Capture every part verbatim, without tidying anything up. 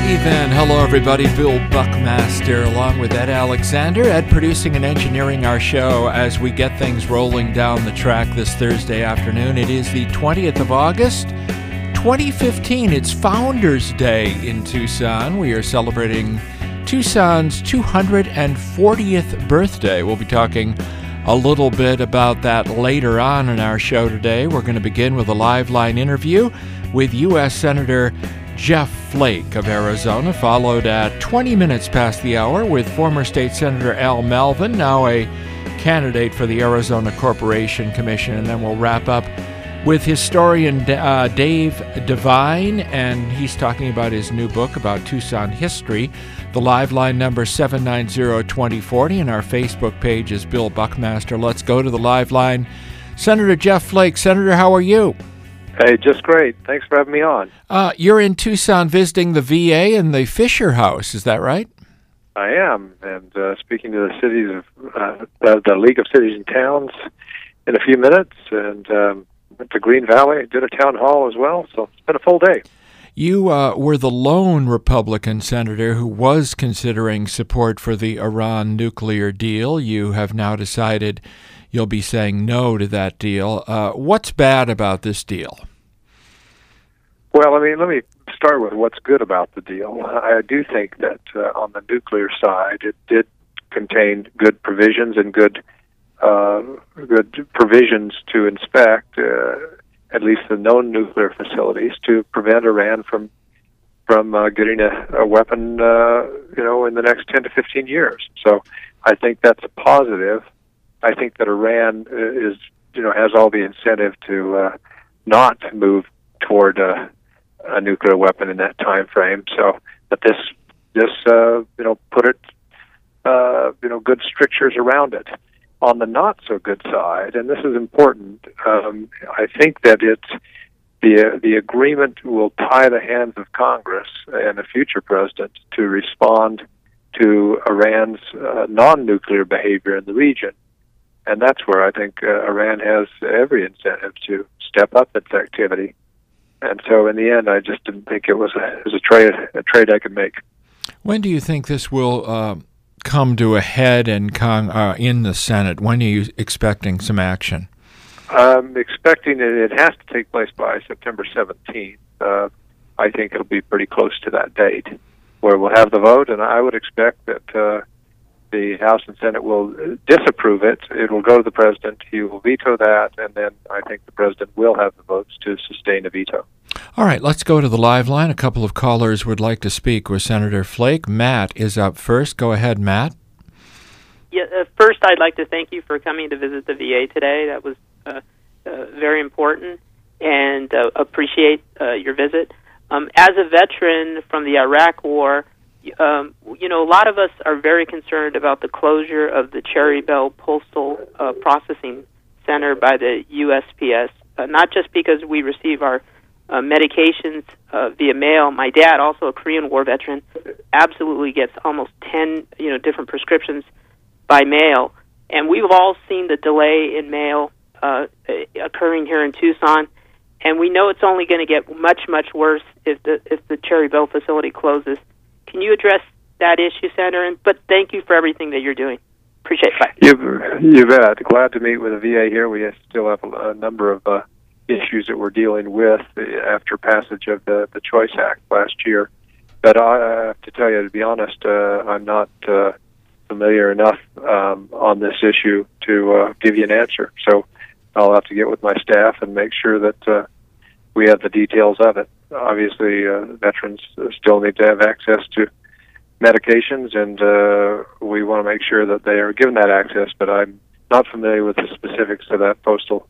Alrighty then. Hello everybody. Bill Buckmaster along with Ed Alexander. Ed producing and engineering our show as we get things rolling down the track this Thursday afternoon. It is the twentieth of August, twenty fifteen. It's Founders Day in Tucson. We are celebrating Tucson's two hundred fortieth birthday. We'll be talking a little bit about that later on in our show today. We're going to begin with a live line interview with U S Senator Jeff Flake of Arizona, followed at twenty minutes past the hour with former State Senator Al Melvin, now a candidate for the Arizona Corporation Commission. And then we'll wrap up with historian uh, Dave Devine, and he's talking about his new book about Tucson history. The live line number seven nine zero, two zero four zero, and our Facebook page is Bill Buckmaster. Let's go to the live line. Senator Jeff Flake. Senator, how are you? Hey, just great. Thanks for having me on. Uh, you're in Tucson visiting the V A and the Fisher House, is that right? I am, and uh, speaking to the cities of uh, the, the League of Cities and Towns in a few minutes, and um, went to Green Valley, did a town hall as well, so it's been a full day. You uh, were the lone Republican senator who was considering support for the Iran nuclear deal. You have now decided you'll be saying no to that deal. Uh, what's bad about this deal? Well, I mean, let me start with what's good about the deal. I do think that uh, on the nuclear side, it did contain good provisions and good uh, good provisions to inspect uh, at least the known nuclear facilities to prevent Iran from from uh, getting a, a weapon, uh, you know, in the next ten to fifteen years. So I think that's a positive. I think that Iran is, you know, has all the incentive to uh, not move toward a, a nuclear weapon in that time frame. So, but this, this, uh, you know, put it, uh, you know, good strictures around it. On the not so good side, and this is important, um, I think that it's the uh, the agreement will tie the hands of Congress and a future president to respond to Iran's uh, non-nuclear behavior in the region. And that's where I think uh, Iran has every incentive to step up its activity. And so in the end, I just didn't think it was a, it was a, trade, a trade I could make. When do you think this will uh, come to a head in, Cong- uh, in the Senate? When are you expecting some action? I'm expecting it, it has to take place by September seventeenth. Uh, I think it'll be pretty close to that date where we'll have the vote, and I would expect that uh, the House and Senate will disapprove it. It will go to the president. He will veto that, and then I think the president will have the votes to sustain a veto. All right, let's go to the live line. A couple of callers would like to speak with Senator Flake. Matt is up first. Go ahead, Matt. Yeah, uh, first, I'd like to thank you for coming to visit the V A today. That was uh, uh, very important, and uh, appreciate uh, your visit. Um, as a veteran from the Iraq War, Um, you know, a lot of us are very concerned about the closure of the Cherry Belle Postal uh, Processing Center by the U S P S, uh, not just because we receive our uh, medications uh, via mail. My dad, also a Korean War veteran, absolutely gets almost ten, you know, different prescriptions by mail. And we've all seen the delay in mail uh, occurring here in Tucson. And we know it's only going to get much, much worse if the if the Cherry Belle facility closes. Can you address that issue, Senator? And, but thank you for everything that you're doing. Appreciate it. Bye. You, you bet. Glad to meet with the V A here. We still have a, a number of uh, issues that we're dealing with after passage of the, the Choice Act last year. But I have to tell you, to be honest, uh, I'm not uh, familiar enough um, on this issue to uh, give you an answer. So I'll have to get with my staff and make sure that uh, we have the details of it. Obviously, uh, veterans still need to have access to medications, and uh, we want to make sure that they are given that access. But I'm not familiar with the specifics of that postal,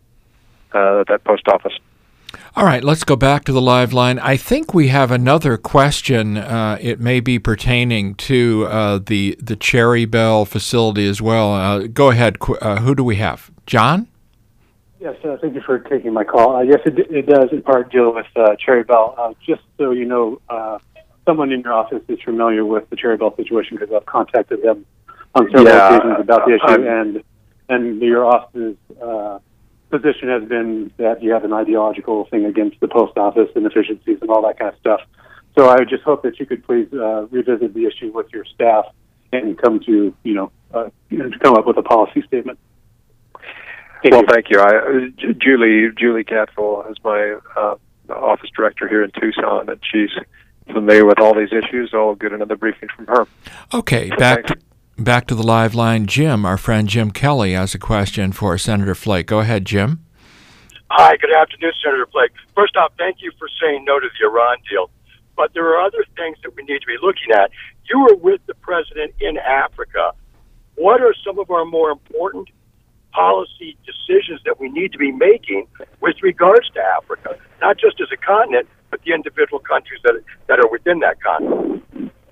uh, that post office. All right, let's go back to the live line. I think we have another question. Uh, it may be pertaining to uh, the the Cherry Belle facility as well. Uh, go ahead. Uh, who do we have? John? Yes, uh, thank you for taking my call. Uh, yes, it, it does in part deal with uh, Cherry Belle. Uh, just so you know, uh, someone in your office is familiar with the Cherry Belle situation because I've contacted them on several yeah, occasions about the issue, I'm, and and your office's uh, position has been that you have an ideological thing against the post office and efficiencies and all that kind of stuff. So I would just hope that you could please uh, revisit the issue with your staff and come to, you know, uh, to come up with a policy statement. Thank well, you. thank you. I, uh, Julie Julie Catfull is my uh, office director here in Tucson, and she's familiar with all these issues. So I'll get another briefing from her. Okay, so back to, back to the live line. Jim, our friend Jim Kelly, has a question for Senator Flake. Go ahead, Jim. Hi, good afternoon, Senator Flake. First off, thank you for saying no to the Iran deal. But there are other things that we need to be looking at. You were with the president in Africa. What are some of our more important policy decisions that we need to be making with regards to Africa, not just as a continent, but the individual countries that that are within that continent?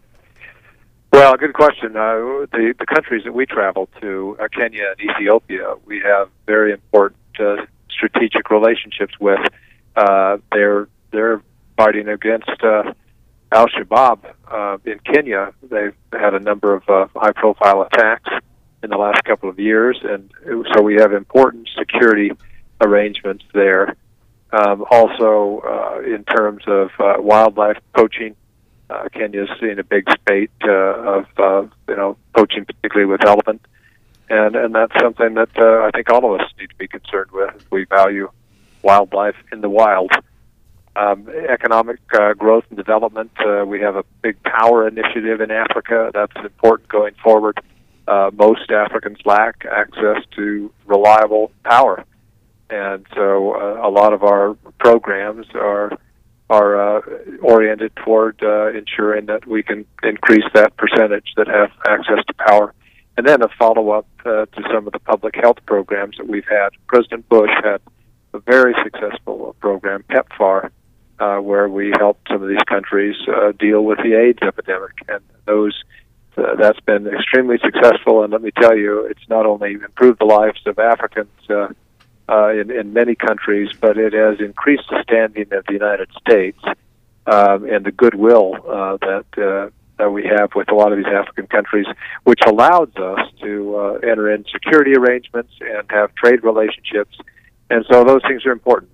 Well, good question. Uh, the, the countries that we travel to, uh, Kenya and Ethiopia, we have very important uh, strategic relationships with. Uh, they're they're fighting against uh, Al-Shabaab uh, in Kenya. They've had a number of uh, high-profile attacks in the last couple of years, and so we have important security arrangements there. Um, also, uh, in terms of uh, wildlife poaching, uh, Kenya's seen a big spate uh, of uh, you know poaching, particularly with elephant, and and that's something that uh, I think all of us need to be concerned with if we value wildlife in the wild. Um, economic uh, growth and development, uh, we have a big power initiative in Africa. That's important going forward. Uh, most Africans lack access to reliable power, and so uh, a lot of our programs are are uh, oriented toward uh, ensuring that we can increase that percentage that have access to power. And then a follow-up uh, to some of the public health programs that we've had. President Bush had a very successful program, PEPFAR, uh, where we helped some of these countries uh, deal with the AIDS epidemic, and those Uh, that's been extremely successful, and let me tell you, it's not only improved the lives of Africans uh, uh, in, in many countries, but it has increased the standing of the United States um, and the goodwill uh, that uh, that we have with a lot of these African countries, which allows us to uh, enter in security arrangements and have trade relationships, and so those things are important.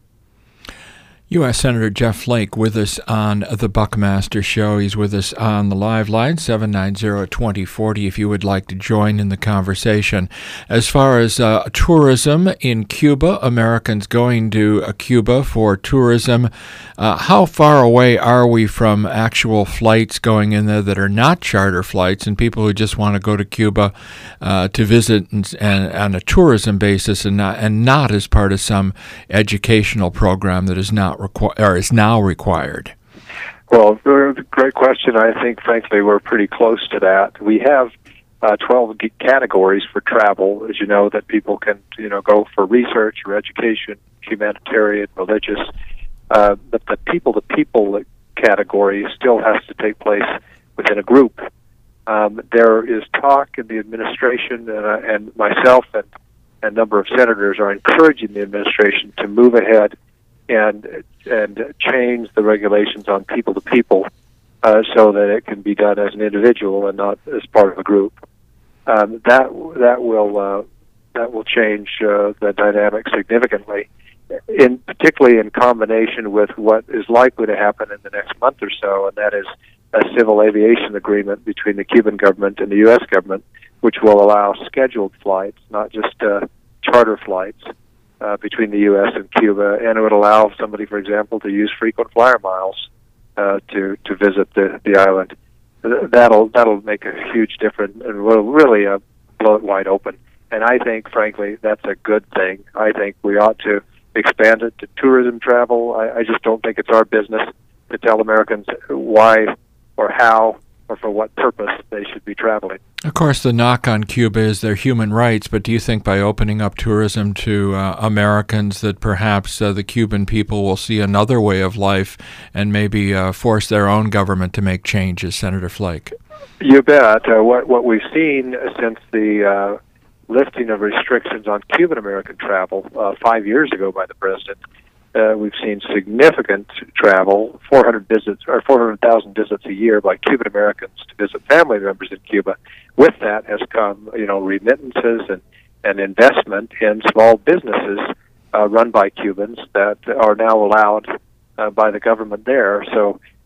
U S Senator Jeff Flake with us on the Buckmaster Show. He's with us on the live line, seven nine zero, two zero four zero, if you would like to join in the conversation. As far as uh, tourism in Cuba, Americans going to uh, Cuba for tourism, uh, how far away are we from actual flights going in there that are not charter flights and people who just want to go to Cuba uh, to visit and, and on a tourism basis and not, and not as part of some educational program that is not Requ- or is now required? Well, great question. I think, frankly, we're pretty close to that. We have uh, twelve categories for travel, as you know, that people can, you know, go for research or education, humanitarian, religious. Uh, but the people-to-people category still has to take place within a group. Um, there is talk in the administration, and, uh, and myself and a number of senators are encouraging the administration to move ahead and and change the regulations on people to people, uh, so that it can be done as an individual and not as part of a group. Um, that that will uh, that will change uh, the dynamic significantly, in particularly in combination with what is likely to happen in the next month or so, and that is a civil aviation agreement between the Cuban government and the U S government, which will allow scheduled flights, not just uh, charter flights. Uh, between the U S and Cuba, and it would allow somebody, for example, to use frequent flyer miles uh, to to visit the, the island. That'll that'll make a huge difference and will really uh, blow it wide open. And I think, frankly, that's a good thing. I think we ought to expand it to tourism travel. I, I just don't think it's our business to tell Americans why or how or for what purpose they should be traveling. Of course, the knock on Cuba is their human rights, but do you think by opening up tourism to uh, Americans that perhaps uh, the Cuban people will see another way of life and maybe uh, force their own government to make changes, Senator Flake? You bet. Uh, what, what we've seen since the uh, lifting of restrictions on Cuban-American travel uh, five years ago by the president, Uh, we've seen significant travel, four hundred visits or four hundred thousand visits a year by Cuban Americans to visit family members in Cuba. With that has come, you know, remittances and, and investment in small businesses uh, run by Cubans that are now allowed uh, by the government there. So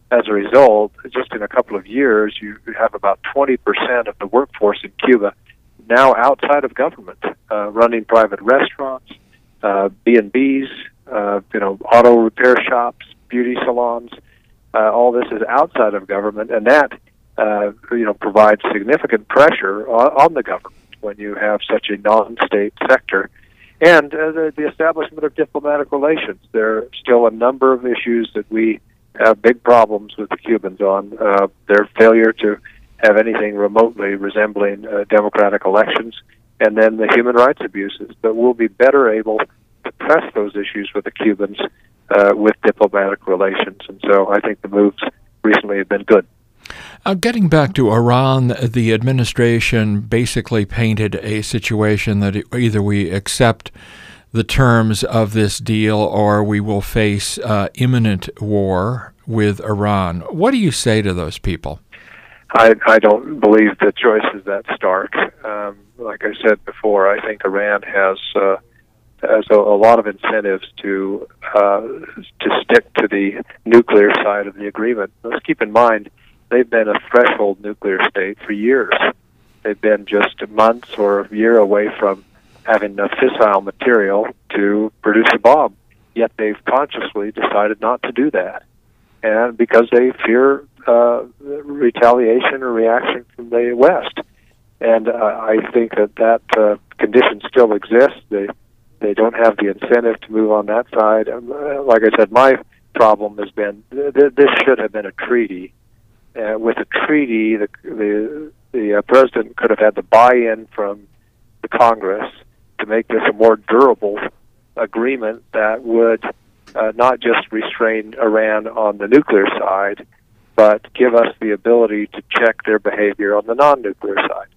as a result, just in a couple of years, you have about twenty percent of the workforce in Cuba now outside of government, uh, running private restaurants, uh, B and B's, uh, you know, auto repair shops, beauty salons. Uh, all this is outside of government, and that uh, you know provides significant pressure on, on the government when you have such a non-state sector. And uh, the, the establishment of diplomatic relations. There are still a number of issues that we have big problems with the Cubans on. Uh, their failure to have anything remotely resembling uh, democratic elections, and then the human rights abuses. But we'll be better able to press those issues with the Cubans uh, with diplomatic relations. And so I think the moves recently have been good. Uh, getting back to Iran, the administration basically painted a situation that either we accept the terms of this deal or we will face uh, imminent war with Iran. What do you say to those people? I, I don't believe the choice is that stark. Um, like I said before, I think Iran has uh, has a, a lot of incentives to uh, to stick to the nuclear side of the agreement. Let's keep in mind, they've been a threshold nuclear state for years. They've been just months or a year away from having enough fissile material to produce a bomb. Yet they've consciously decided not to do that. And because they fear uh, retaliation or reaction from the West. And uh, I think that that uh, condition still exists. They, they don't have the incentive to move on that side. Um, uh, like I said, my problem has been th- th- this should have been a treaty. Uh, with a treaty, the the, the uh, president could have had the buy-in from the Congress to make this a more durable agreement that would uh, not just restrain Iran on the nuclear side, but give us the ability to check their behavior on the non-nuclear side.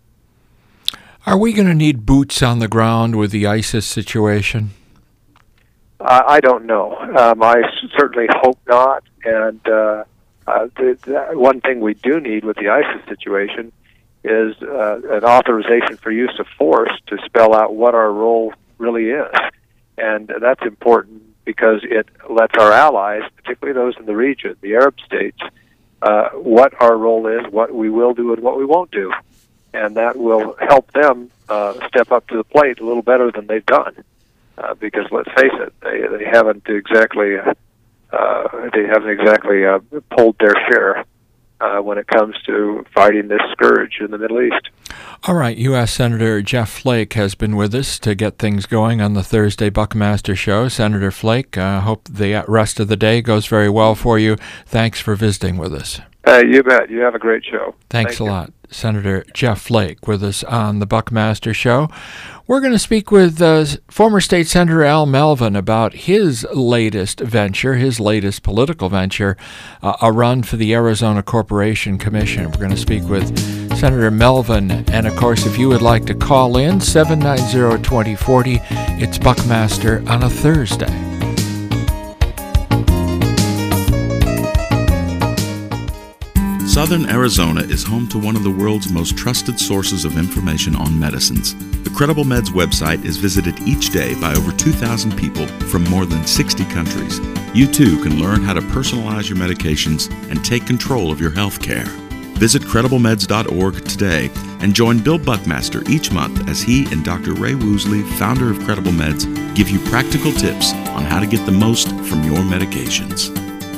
Are we going to need boots on the ground with the ISIS situation? Uh, I don't know. Um, I certainly hope not. And uh, uh, the, the one thing we do need with the ISIS situation is uh, an authorization for use of force to spell out what our role really is. And that's important because it lets our allies, particularly those in the region, the Arab states, uh, what our role is, what we will do, and what we won't do. And that will help them uh, step up to the plate a little better than they've done. Uh, because let's face it, they they haven't exactly uh, uh, they haven't exactly uh, pulled their share uh, when it comes to fighting this scourge in the Middle East. All right, U S Senator Jeff Flake has been with us to get things going on the Thursday Buckmaster Show. Senator Flake, I uh, hope the rest of the day goes very well for you. Thanks for visiting with us. Uh, you bet. You have a great show. Thanks Thank a you. lot. Senator Jeff Flake with us on the Buckmaster Show. We're going to speak with uh, former State Senator Al Melvin about his latest venture, his latest political venture, uh, a run for the Arizona Corporation Commission. We're going to speak with Senator Melvin. And, of course, if you would like to call in, seven nine zero, two zero four zero, it's Buckmaster on a Thursday. Southern Arizona is home to one of the world's most trusted sources of information on medicines. The Credible Meds website is visited each day by over two thousand people from more than sixty countries. You too can learn how to personalize your medications and take control of your health care. Visit credible meds dot org today and join Bill Buckmaster each month as he and Doctor Ray Woosley, founder of Credible Meds, give you practical tips on how to get the most from your medications.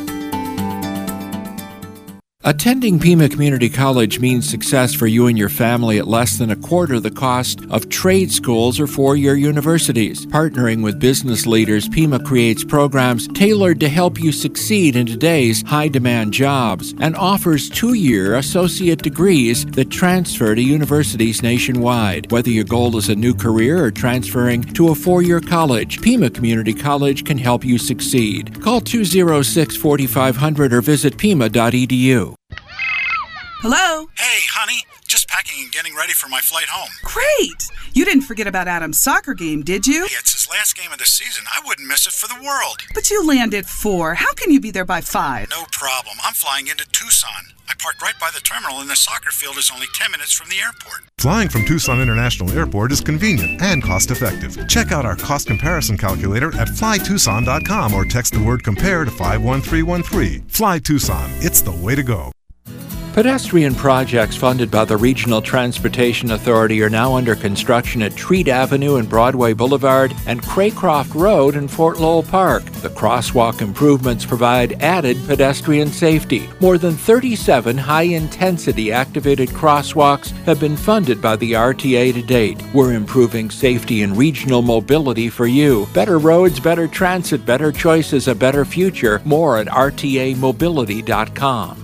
Attending Pima Community College means success for you and your family at less than a quarter the cost of trade schools or four-year universities. Partnering with business leaders, Pima creates programs tailored to help you succeed in today's high-demand jobs and offers two-year associate degrees that transfer to universities nationwide. Whether your goal is a new career or transferring to a four-year college, Pima Community College can help you succeed. Call two oh six, four five zero zero or visit pima dot e d u. Hello? Hey, honey. Just packing and getting ready for my flight home. Great! You didn't forget about Adam's soccer game, did you? Hey, it's his last game of the season. I wouldn't miss it for the world. But you land at four. How can you be there by five? No problem. I'm flying into Tucson. I parked right by the terminal, and the soccer field is only ten minutes from the airport. Flying from Tucson International Airport is convenient and cost-effective. Check out our cost comparison calculator at fly tucson dot com or text the word COMPARE to five one three one three. Fly Tucson. It's the way to go. Pedestrian projects funded by the Regional Transportation Authority are now under construction at Treat Avenue and Broadway Boulevard and Craycroft Road in Fort Lowell Park. The crosswalk improvements provide added pedestrian safety. More than thirty-seven high-intensity activated crosswalks have been funded by the R T A to date. We're improving safety and regional mobility for you. Better roads, better transit, better choices, a better future. More at R T A mobility dot com.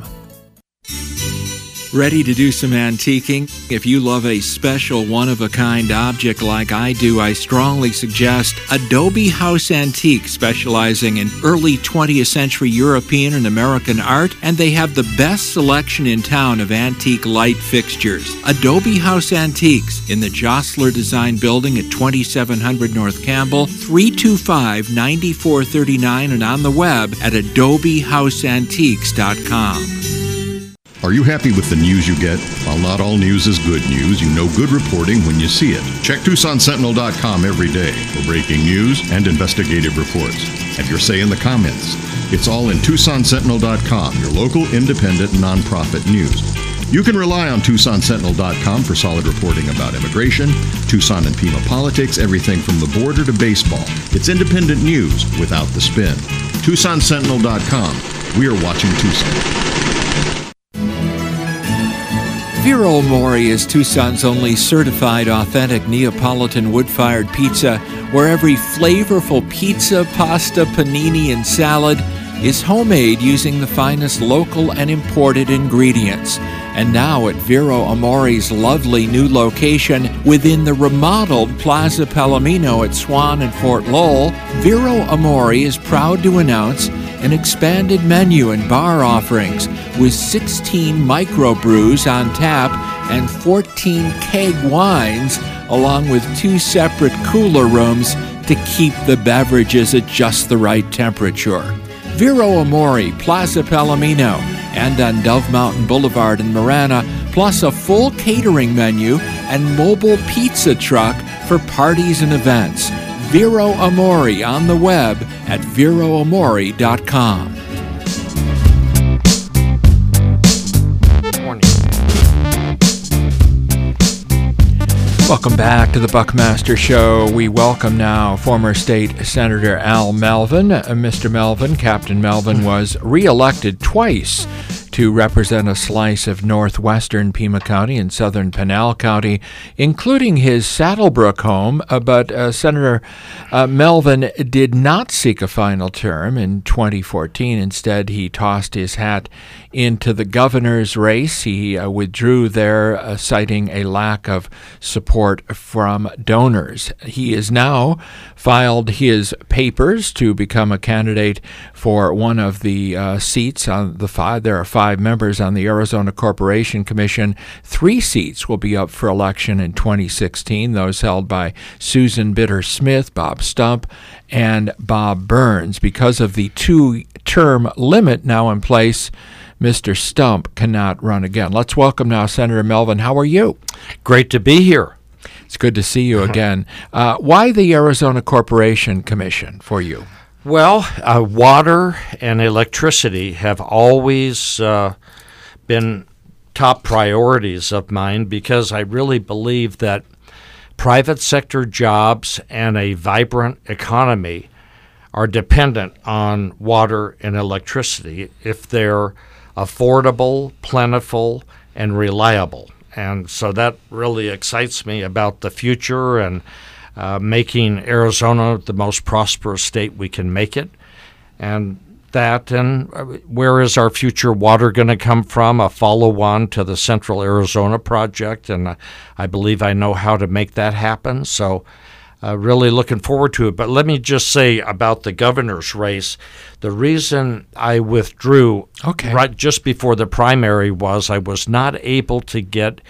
Ready to do some antiquing? If you love a special one-of-a-kind object like I do, I strongly suggest Adobe House Antique, specializing in early twentieth century European and American art, and they have the best selection in town of antique light fixtures. Adobe House Antiques in the Jostler Design Building at twenty-seven hundred North Campbell, three two five, nine four three nine, and on the web at adobe house antiques dot com. Are you happy with the news you get? While not all news is good news, you know good reporting when you see it. Check Tucson Sentinel dot com every day for breaking news and investigative reports. Have your say in the comments. It's all in Tucson Sentinel dot com, your local independent nonprofit news. You can rely on Tucson Sentinel dot com for solid reporting about immigration, Tucson and Pima politics, everything from the border to baseball. It's independent news without the spin. Tucson Sentinel dot com. We are watching Tucson. Vero Mori is Tucson's only certified authentic Neapolitan wood-fired pizza, where every flavorful pizza, pasta, panini, and salad is homemade using the finest local and imported ingredients. And now at Vero Amori's lovely new location within the remodeled Plaza Palomino at Swan and Fort Lowell, Vero Amori is proud to announce an expanded menu and bar offerings with sixteen microbrews on tap and fourteen keg wines, along with two separate cooler rooms to keep the beverages at just the right temperature. Vero Amori, Plaza Palomino, and on Dove Mountain Boulevard in Marana, plus a full catering menu and mobile pizza truck for parties and events. Vero Amori on the web at vero amori dot com. Welcome back to the Buckmaster Show. We welcome now former State Senator Al Melvin. Uh, Mister Melvin, Captain Melvin, was re-elected twice to represent a slice of northwestern Pima County and southern Pinal County, including his Saddlebrook home. Uh, but uh, Senator uh, Melvin did not seek a final term in twenty fourteen. Instead, he tossed his hat into the governor's race. He uh, withdrew there, uh, citing a lack of support from donors. He has now filed his papers to become a candidate for one of the uh, seats on the five. There are five members on the Arizona Corporation Commission. Three seats will be up for election in twenty sixteen, those held by Susan Bitter Smith, Bob Stump, and Bob Burns. Because of the two-term limit now in place, Mister Stump cannot run again. Let's welcome now Senator Melvin. How are you? Great to be here. It's good to see you again. Uh, why the Arizona Corporation Commission for you? Well, uh, water and electricity have always uh, been top priorities of mine because I really believe that private sector jobs and a vibrant economy are dependent on water and electricity if they're affordable, plentiful, and reliable. And so that really excites me about the future and uh, making Arizona the most prosperous state we can make it. And that, and where is our future water going to come from? A follow-on to the Central Arizona Project, and uh, I believe I know how to make that happen. So Uh, really looking forward to it. But let me just say about the governor's race, the reason I withdrew okay. right just before the primary was I was not able to get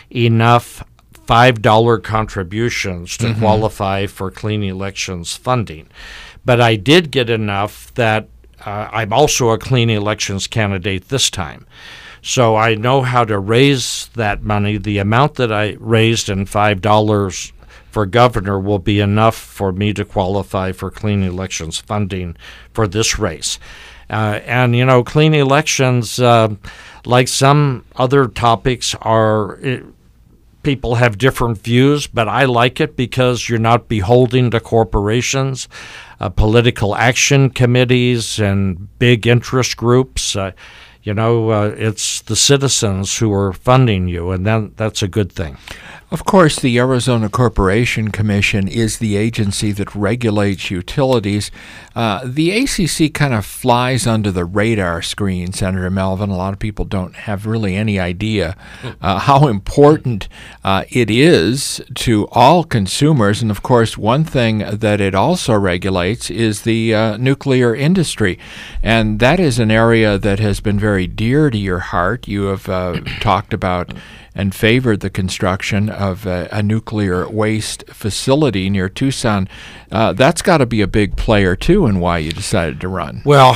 enough five dollar contributions to mm-hmm. qualify for clean elections funding. But I did get enough that uh, I'm also a clean elections candidate this time. So I know how to raise that money. The amount that I raised in five dollars for governor will be enough for me to qualify for clean elections funding for this race. Uh, and, you know, clean elections, uh, like some other topics, are it, people have different views, but I like it because you're not beholden to corporations, uh, political action committees, and big interest groups. Uh, you know, uh, it's the citizens who are funding you, and then that's a good thing. Of course, the Arizona Corporation Commission is the agency that regulates utilities. Uh, the A C C kind of flies under the radar screen, Senator Melvin. A lot of people don't have really any idea uh, how important uh, it is to all consumers. And, of course, one thing that it also regulates is the uh, nuclear industry. And that is an area that has been very dear to your heart. You have uh, talked about and favored the construction of a, a nuclear waste facility near Tucson. Uh, that's got to be a big player, too, in why you decided to run. Well,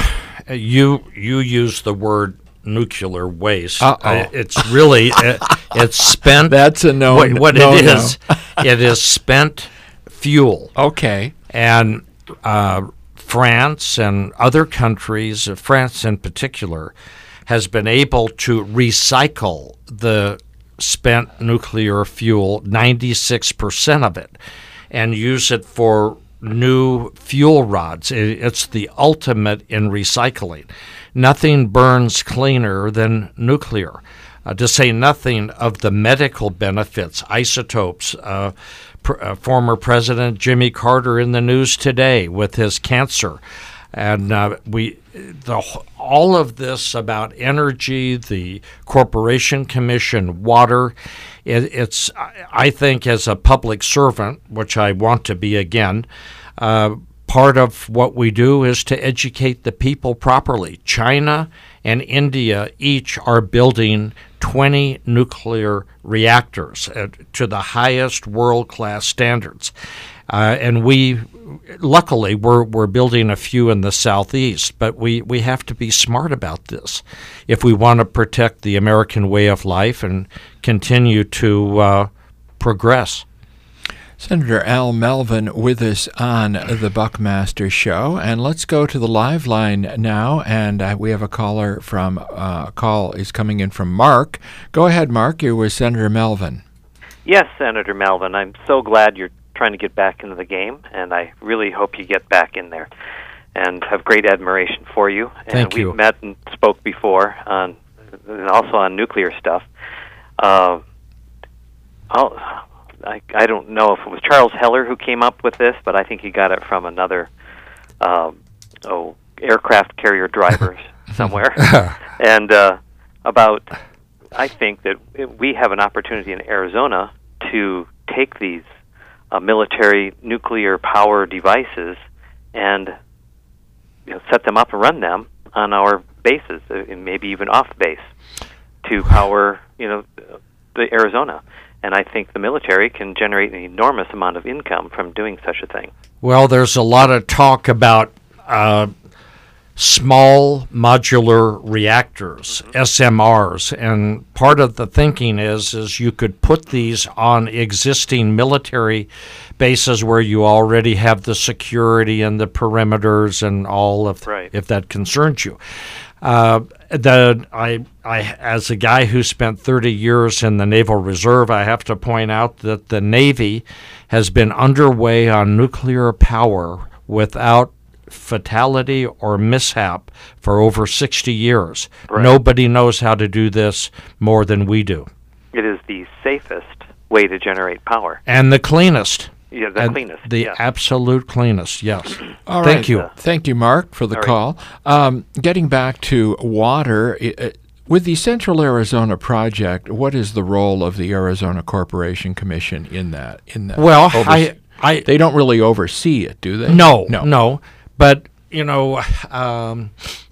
you you use the word nuclear waste. Uh-oh. Uh, it's really, it, it's spent. That's a no. What, what no, it no. is, it is spent fuel. Okay. And uh, France and other countries, uh, France in particular, has been able to recycle the spent nuclear fuel, ninety-six percent of it, and use it for new fuel rods. It's the ultimate in recycling. Nothing burns cleaner than nuclear, uh, to say nothing of the medical benefits, isotopes. Uh, pr- uh, former President Jimmy Carter in the news today with his cancer. And uh, we, the all of this about energy, the Corporation Commission, water, it, it's, I think, as a public servant, which I want to be again, uh, part of what we do is to educate the people properly. China and India each are building twenty nuclear reactors uh, to the highest world-class standards. Uh, and we, luckily, we're we're building a few in the southeast, but we, we have to be smart about this if we want to protect the American way of life and continue to uh, progress. Senator Al Melvin with us on the Buckmaster Show, and let's go to the live line now. And uh, we have a caller from uh, a call is coming in from Mark. Go ahead, Mark. You're with Senator Melvin. Yes, Senator Melvin. I'm so glad you're trying to get back into the game, and I really hope you get back in there, and have great admiration for you. And Thank you. We've met and spoke before on, and also on nuclear stuff. Uh, I'll, I I don't know if it was Charles Heller who came up with this, but I think he got it from another uh, oh aircraft carrier driver somewhere, and uh, about I think that it, we have an opportunity in Arizona to take these Uh, military nuclear power devices and you know, set them up and run them on our bases, uh, and maybe even off base, to power you know the Arizona. And I think the military can generate an enormous amount of income from doing such a thing. Well, there's a lot of talk about uh, small modular reactors, mm-hmm. S M Rs, and part of the thinking is is you could put these on existing military bases where you already have the security and the perimeters and all of right. if that concerns you. Uh, the I I as a guy who spent thirty years in the Naval Reserve, I have to point out that the Navy has been underway on nuclear power without fatality or mishap for over sixty years. Right. Nobody knows how to do this more than we do. It is the safest way to generate power. And the cleanest. Yeah, the and cleanest. The yes. absolute cleanest, yes. All Thank right. you. Thank you, Mark, for the All call. right. Um, getting back to water, uh, with the Central Arizona Project, what is the role of the Arizona Corporation Commission in that? In that, Well, overse- I, I they don't really oversee it, do they? No, no, no. But you know, um,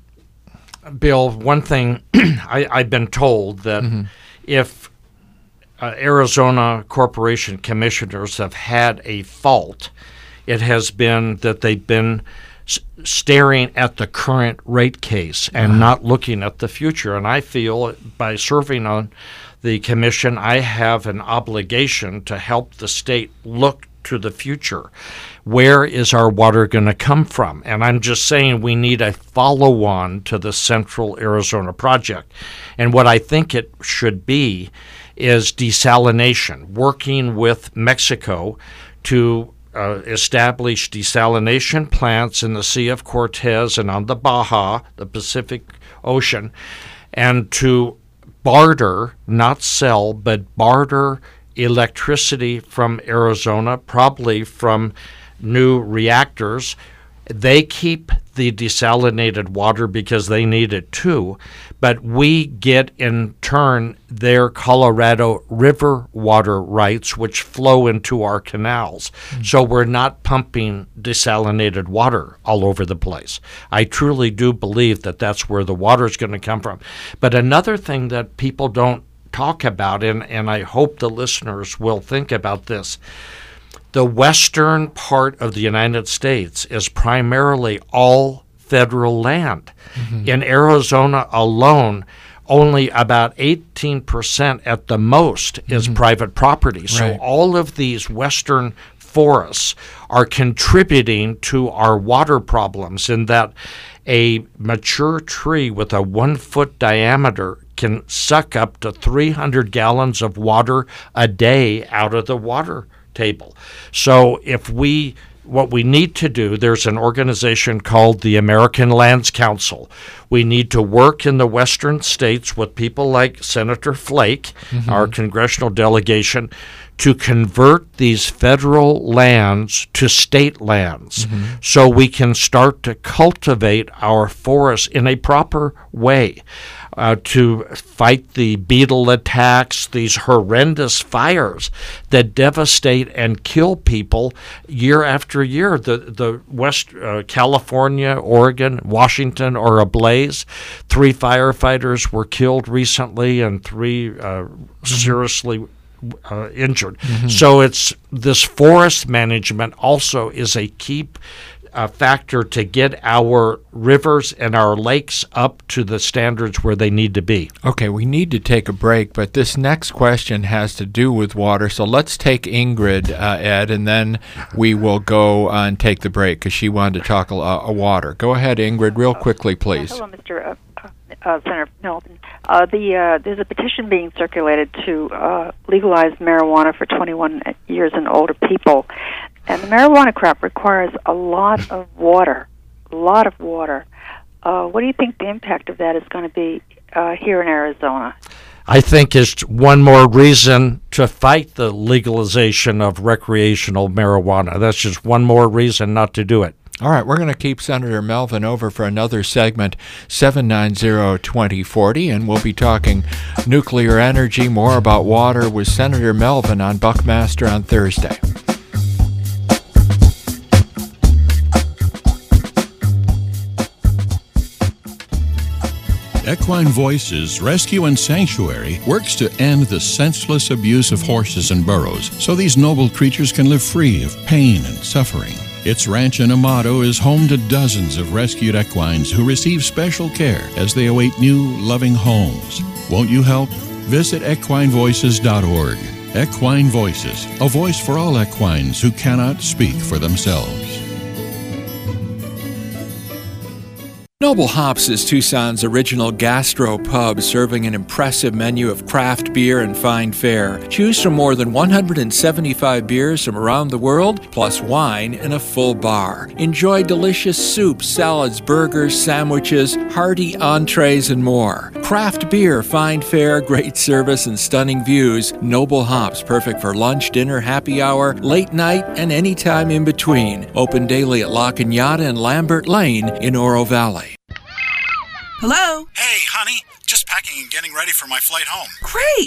Bill, one thing I, I've been told that mm-hmm. if uh, Arizona Corporation Commissioners have had a fault, it has been that they've been s- staring at the current rate case and not looking at the future. And I feel by serving on the commission, I have an obligation to help the state look to the future. Where is our water going to come from? And I'm just saying we need a follow-on to the Central Arizona Project. And what I think it should be is desalination, working with Mexico to uh, establish desalination plants in the Sea of Cortez and on the Baja, the Pacific Ocean, and to barter, not sell, but barter electricity from Arizona, probably from new reactors. They keep the desalinated water because they need it too, but we get in turn their Colorado River water rights, which flow into our canals. Mm-hmm. So we're not pumping desalinated water all over the place. I truly do believe that that's where the water is going to come from. But another thing that people don't talk about, and, and I hope the listeners will think about this, the western part of the United States is primarily all federal land. Mm-hmm. In Arizona alone, only about eighteen percent at the most is mm-hmm. private property. So right. all of these western forests are contributing to our water problems in that a mature tree with a one-foot diameter can suck up to three hundred gallons of water a day out of the water table. So if we, what we need to do, there's an organization called the American Lands Council. We need to work in the western states with people like Senator Flake, mm-hmm. our congressional delegation, to convert these federal lands to state lands mm-hmm. so we can start to cultivate our forests in a proper way. Uh, to fight the beetle attacks, these horrendous fires that devastate and kill people year after year. The the West uh, California, Oregon, Washington are ablaze. Three firefighters were killed recently, and three uh, mm-hmm. seriously uh, injured. Mm-hmm. So it's this forest management also is a key a factor to get our rivers and our lakes up to the standards where they need to be. Okay, we need to take a break, but this next question has to do with water. So let's take Ingrid, uh, Ed, and then we will go uh, and take the break because she wanted to talk a, a water. Go ahead, Ingrid, real quickly, please. Uh, hello, Mister Uh, uh, Senator Melvin. Uh, the uh, there's a petition being circulated to uh, legalize marijuana for twenty-one years and older people. And the marijuana crop requires a lot of water, a lot of water. Uh, what do you think the impact of that is going to be uh, here in Arizona? I think it's one more reason to fight the legalization of recreational marijuana. That's just one more reason not to do it. All right, we're going to keep Senator Melvin over for another segment, seven nine zero, two zero four zero, and we'll be talking nuclear energy, more about water with Senator Melvin on Buckmaster on Thursday. Equine Voices Rescue and Sanctuary works to end the senseless abuse of horses and burros so these noble creatures can live free of pain and suffering. Its ranch in Amado is home to dozens of rescued equines who receive special care as they await new, loving homes. Won't you help? Visit equine voices dot org. Equine Voices, a voice for all equines who cannot speak for themselves. Noble Hops is Tucson's original gastro pub, serving an impressive menu of craft beer and fine fare. Choose from more than one hundred seventy-five beers from around the world, plus wine and a full bar. Enjoy delicious soups, salads, burgers, sandwiches, hearty entrees, and more. Craft beer, fine fare, great service, and stunning views. Noble Hops, perfect for lunch, dinner, happy hour, late night, and any time in between. Open daily at La Cañada and Lambert Lane in Oro Valley. Hello? Hey, honey. Just packing and getting ready for my flight home. Great!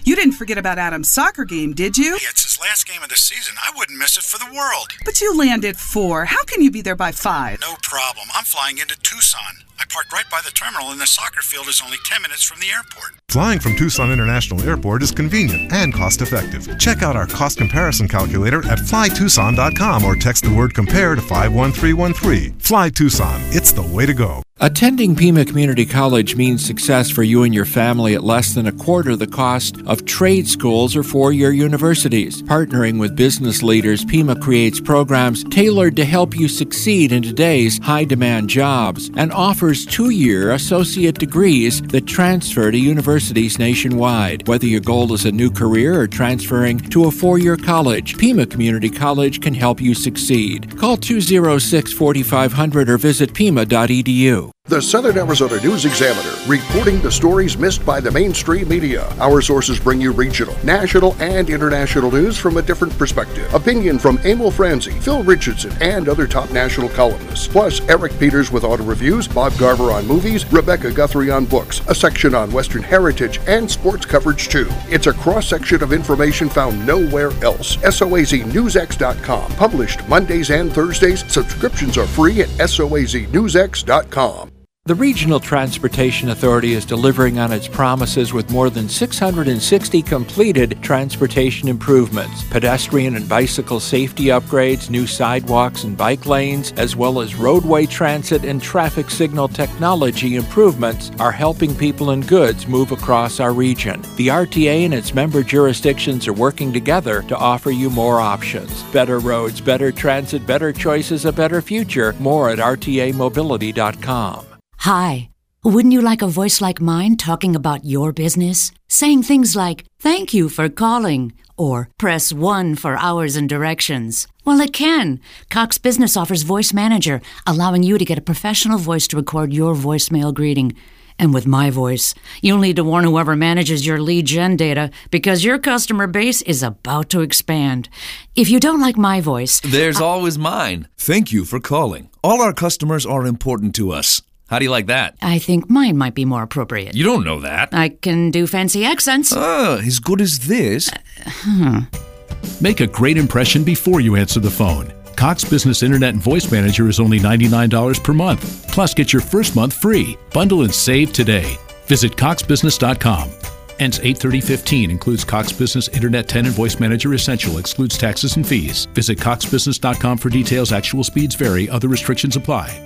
You didn't forget about Adam's soccer game, did you? Hey, it's his last game of the season. I wouldn't miss it for the world. But you land at four. How can you be there by five? No problem. I'm flying into Tucson. I parked right by the terminal, and the soccer field is only ten minutes from the airport. Flying from Tucson International Airport is convenient and cost-effective. Check out our cost comparison calculator at fly tucson dot com or text the word compare to five one three one three. Fly Tucson. It's the way to go. Attending Pima Community College means success for you and your family at less than a quarter the cost of trade schools or four-year universities. Partnering with business leaders, Pima creates programs tailored to help you succeed in today's high-demand jobs and offers two-year associate degrees that transfer to universities nationwide. Whether your goal is a new career or transferring to a four-year college, Pima Community College can help you succeed. Call two oh six, four five zero zero or visit pima dot e d u. The Southern Arizona News Examiner, reporting the stories missed by the mainstream media. Our sources bring you regional, national, and international news from a different perspective. Opinion from Emil Franzi, Phil Richardson, and other top national columnists. Plus, Eric Peters with auto reviews, Bob Garver on movies, Rebecca Guthrie on books, a section on Western heritage, and sports coverage too. It's a cross-section of information found nowhere else. S O A Z news x dot com. Published Mondays and Thursdays. Subscriptions are free at S O A Z news x dot com. The Regional Transportation Authority is delivering on its promises with more than six hundred sixty completed transportation improvements. Pedestrian and bicycle safety upgrades, new sidewalks and bike lanes, as well as roadway transit and traffic signal technology improvements are helping people and goods move across our region. The R T A and its member jurisdictions are working together to offer you more options. Better roads, better transit, better choices, a better future. More at r t a mobility dot com. Hi. Wouldn't you like a voice like mine talking about your business? Saying things like, "Thank you for calling," or "Press one for hours and directions." Well, it can. Cox Business offers Voice Manager, allowing you to get a professional voice to record your voicemail greeting. And with my voice, you'll need to warn whoever manages your lead gen data because your customer base is about to expand. If you don't like my voice... There's I- always mine. Thank you for calling. All our customers are important to us. How do you like that? I think mine might be more appropriate. You don't know that. I can do fancy accents. Ah, as good as this. Uh, hmm. Make a great impression before you answer the phone. Cox Business Internet and Voice Manager is only ninety-nine dollars per month. Plus, get your first month free. Bundle and save today. Visit cox business dot com. Ends eight thirty fifteen. Includes Cox Business Internet ten and Voice Manager Essential. Excludes taxes and fees. Visit cox business dot com for details. Actual speeds vary. Other restrictions apply.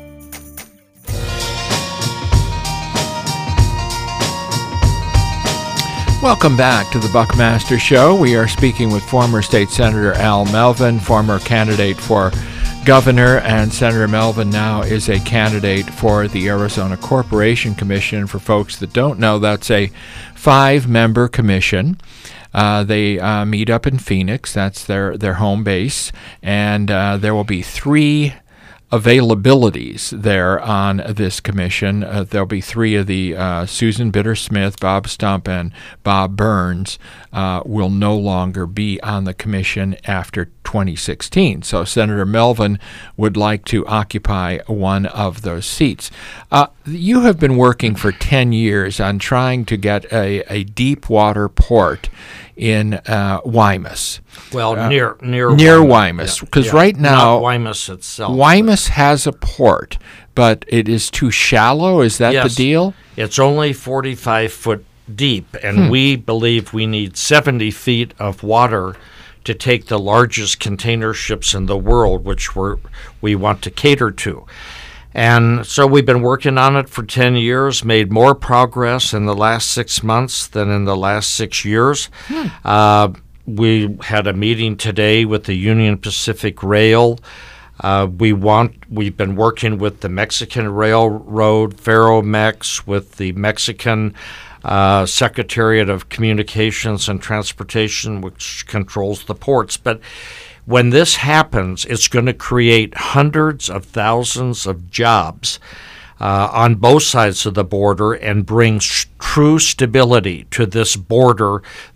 Welcome back to the Buckmaster Show. We are speaking with former State Senator Al Melvin, former candidate for governor, and Senator Melvin now is a candidate for the Arizona Corporation Commission. For folks that don't know, that's a five-member commission. Uh, they uh, meet up in Phoenix. That's their, their home base. And uh, there will be three availabilities there on this commission. Uh, there'll be three of the uh, Susan Bitter-Smith, Bob Stump, and Bob Burns uh, will no longer be on the commission after twenty sixteen. So Senator Melvin would like to occupy one of those seats. Uh, you have been working for ten years on trying to get a, a deep water port in uh, Guaymas. Well, uh, near near near Guaymas, because yeah, yeah. right now Not Guaymas itself. Guaymas has a port, but it is too shallow. Is that yes, the deal? It's only forty-five foot deep, and Hmm. we believe we need seventy feet of water to take the largest container ships in the world, which we're, we want to cater to. And so we've been working on it for ten years, made more progress in the last six months than in the last six years. Hmm. Uh, we had a meeting today with the Union Pacific Rail. Uh, we want, we've been working with the Mexican Railroad, Ferromex, with the Mexican uh, Secretariat of Communications and Transportation, which controls the ports. But when this happens, it's going to create hundreds of thousands of jobs uh, on both sides of the border and bring sh- true stability to this border that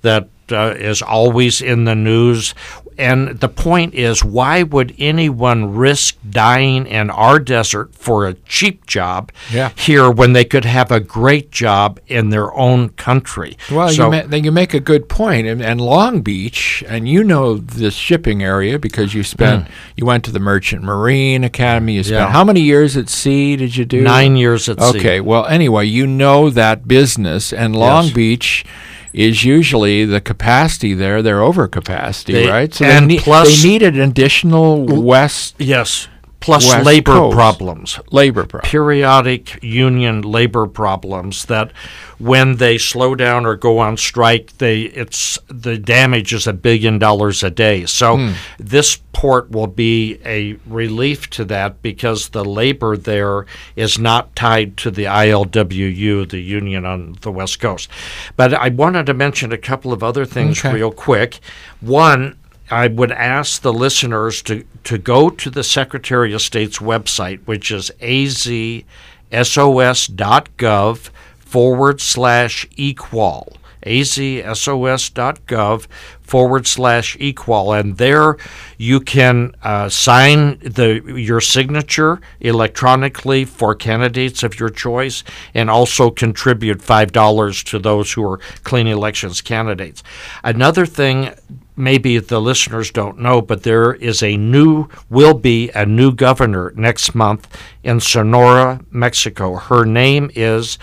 uh, is always in the news. And the point is, why would anyone risk dying in our desert for a cheap job yeah. here when they could have a great job in their own country? Well, so, you, ma- you make a good point. And, and Long Beach, and you know this shipping area because you spent, mm. you went to the Merchant Marine Academy. You spent Yeah. how many years at sea did you do? Nine years at sea. Okay, well, anyway, you know that business, and Long Yes. Beach is usually the capacity there. They're over capacity, They- right? So and they, need, plus- they need an additional west. Yes. Plus West labor Coast. problems. Labor problems. Periodic union labor problems that when they slow down or go on strike, they it's the damage is a billion dollars a day. So Hmm. this port will be a relief to that because the labor there is not tied to the I L W U, the union on the West Coast. But I wanted to mention a couple of other things Okay. real quick. One, I would ask the listeners to, to go to the Secretary of State's website, which is azsos.gov forward slash equal. azsos.gov forward slash equal. And there you can uh, sign the your signature electronically for candidates of your choice and also contribute five dollars to those who are clean elections candidates. Another thing maybe the listeners don't know, but there is a new, will be a new governor next month in Sonora, Mexico. Her name is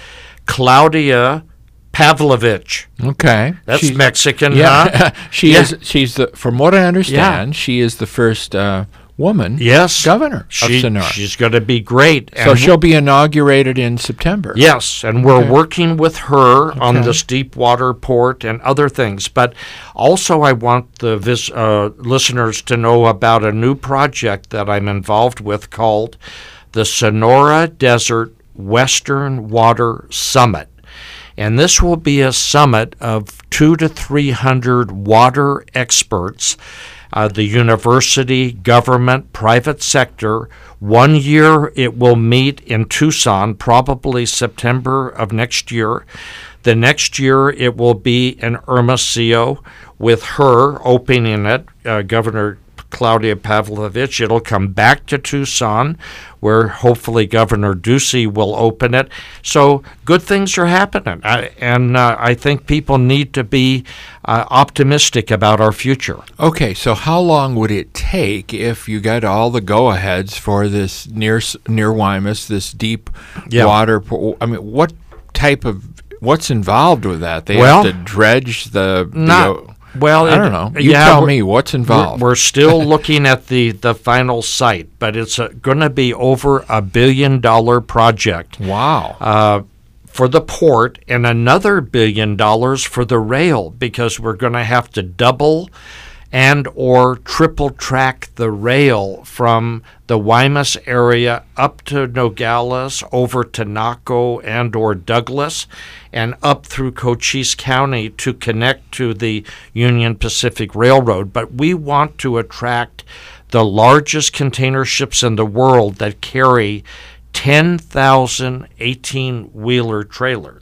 Claudia Pavlovich. Okay, That's She's- Mexican, Yeah, huh? she Yeah. is. She's the. From what I understand, she is the first uh, woman. Yes, governor She- of Sonora. She's going to be great. So And she'll be inaugurated in September. Yes, and we're Okay. working with her on Okay. this deep water port and other things. But also, I want the vis- uh, listeners to know about a new project that I'm involved with called the Sonora Desert Western Water Summit. And this will be a summit of two to three hundred water experts, uh, the university, government, private sector. One year it will meet in Tucson, probably September of next year. The next year it will be in Hermosillo with her opening it, uh, Governor Claudia Pavlovich. It'll come back to Tucson, where hopefully Governor Ducey will open it. So good things are happening, I, and uh, I think people need to be uh, optimistic about our future. Okay, so how long would it take if you got all the go-aheads for this near near Guaymas, this deep Yeah. water? po- I mean, what type of what's involved with that? They Well, have to dredge the. the not- o- Well, I it- don't know. You yeah, tell we're- me what's involved. We're, we're still looking at the, the final site, but it's going to be over a billion dollar project. Wow. Uh, for the port and another billion dollars for the rail because we're going to have to double and or triple track the rail from the Guaymas area up to Nogales, over to Naco and or Douglas, and up through Cochise County to connect to the Union Pacific Railroad. But we want to attract the largest container ships in the world that carry ten thousand eighteen-wheeler trailers.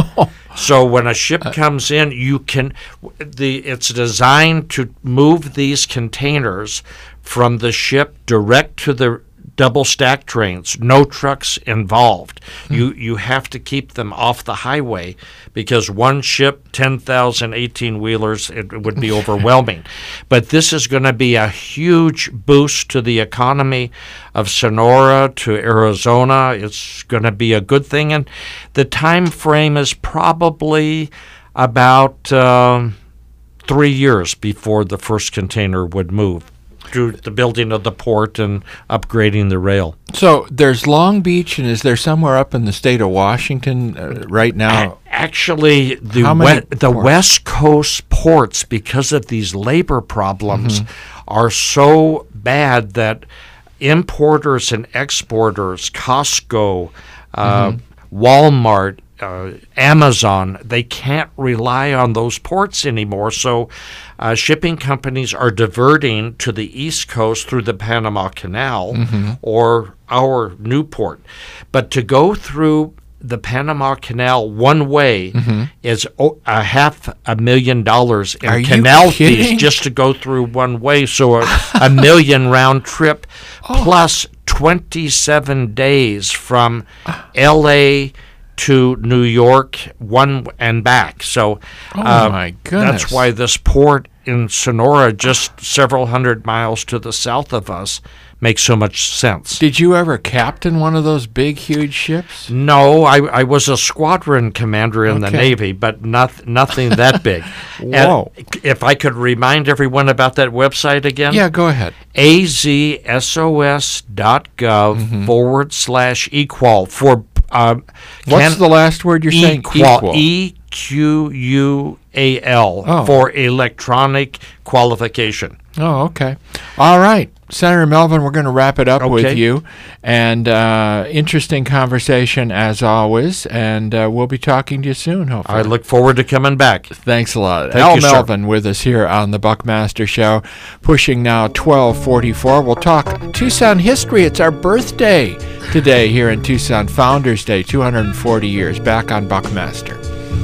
So when a ship comes in, you can the it's designed to move these containers from the ship direct to the double stack trains, no trucks involved. You you have to keep them off the highway because one ship, ten thousand eighteen-wheelers, it would be overwhelming. But this is going to be a huge boost to the economy of Sonora, to Arizona. It's going to be a good thing. And the time frame is probably about um, three years before the first container would move through the building of the port and upgrading the rail. So there's Long Beach, and is there somewhere up in the state of Washington uh, right now? Actually, the How many we- the West Coast ports, because of these labor problems, Mm-hmm. are so bad that importers and exporters, Costco, uh, Mm-hmm. Walmart, uh, Amazon, they can't rely on those ports anymore. So uh, shipping companies are diverting to the East Coast through the Panama Canal Mhm. or our new port. But to go through the Panama Canal one way Mm-hmm. is o- a half a million dollars in Are you canal kidding? fees just to go through one way. So a, a million round trip Oh. plus twenty-seven days from L A to New York, one and back. So Oh, uh, my goodness. that's why this port in Sonora, just several hundred miles to the south of us, makes so much sense. Did you ever captain one of those big, huge ships? No, I, I was a squadron commander in the Okay. Navy, but not, nothing that big. Whoa. And if I could remind everyone about that website again? Yeah, go ahead. A Z S O S dot gov Mm-hmm. forward slash equal for. Uh, What's can- the last word you're saying? Equal. Equal. E Q U A L Oh. for electronic qualification. Oh, okay. All right. Senator Melvin, we're going to wrap it up with Okay. you. And uh, interesting conversation as always. And uh, we'll be talking to you soon, hopefully. I look forward to coming back. Thanks a lot. Thank Al you, sir. Melvin with us here on the Buckmaster Show, pushing now twelve forty-four. We'll talk Tucson history. It's our birthday today here in Tucson, Founders Day, two hundred forty years, back on Buckmaster.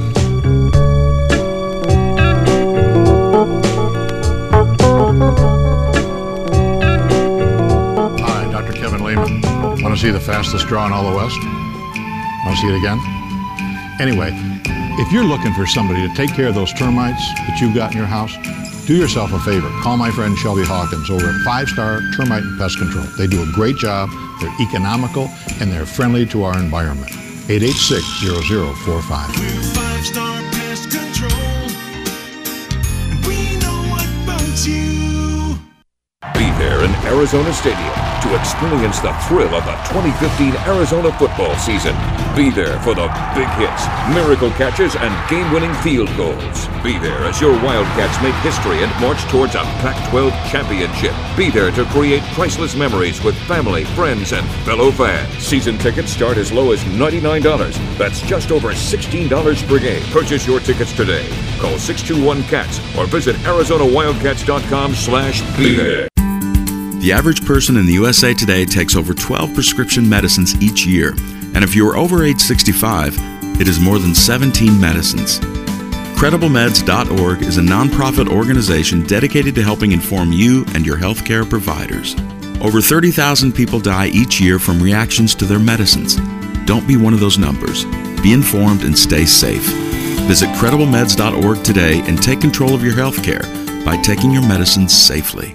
Hi, Doctor Kevin Lehman. Want to see the fastest draw in all the West? Want to see it again? Anyway, if you're looking for somebody to take care of those termites that you've got in your house, do yourself a favor. Call my friend Shelby Hawkins over at Five Star Termite and Pest Control. They do a great job, they're economical, and they're friendly to our environment. eight eight six, zero zero four five. Five Star Pest Control. We know about you. Be there in Arizona Stadium to experience the thrill of the twenty fifteen Arizona football season. Be there for the big hits, miracle catches, and game-winning field goals. Be there as your Wildcats make history and march towards a Pac twelve championship. Be there to create priceless memories with family, friends, and fellow fans. Season tickets start as low as ninety-nine dollars. That's just over sixteen dollars per game. Purchase your tickets today. Call six two one CATS or visit Arizona Wildcats dot com slash be there. The average person in the U S A today takes over twelve prescription medicines each year, and if you are over age sixty-five, it is more than seventeen medicines. Credible Meds dot org is a nonprofit organization dedicated to helping inform you and your healthcare providers. Over thirty thousand people die each year from reactions to their medicines. Don't be one of those numbers. Be informed and stay safe. Visit Credible Meds dot org today and take control of your healthcare by taking your medicines safely.